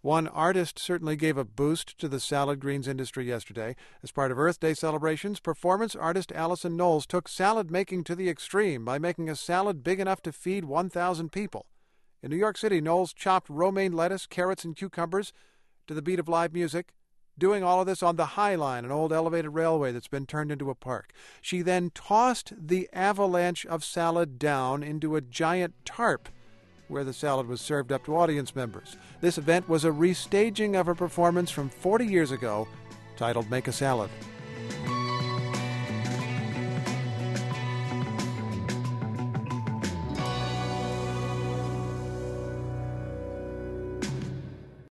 One artist certainly gave a boost to the salad greens industry yesterday. As part of Earth Day celebrations, performance artist Allison Knowles took salad making to the extreme by making a salad big enough to feed 1,000 people. In New York City, Knowles chopped romaine lettuce, carrots, and cucumbers to the beat of live music, doing all of this on the High Line, an old elevated railway that's been turned into a park. She then tossed the avalanche of salad down into a giant tarp, where the salad was served up to audience members. This event was a restaging of a performance from 40 years ago titled Make a Salad.